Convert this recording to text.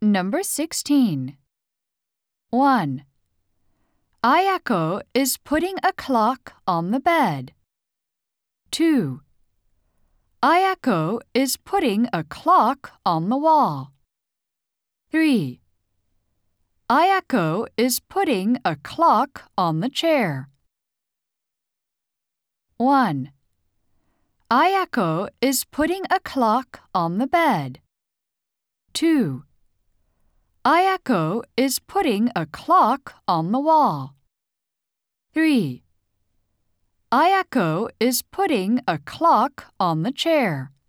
Number 16. 1. Ayako is putting a clock on the bed. 2. Ayako is putting a clock on the wall. 3. Ayako is putting a clock on the chair. 1. Ayako is putting a clock on the bed. 2. Ayako is putting a clock on the wall. 3. Ayako is putting a clock on the chair.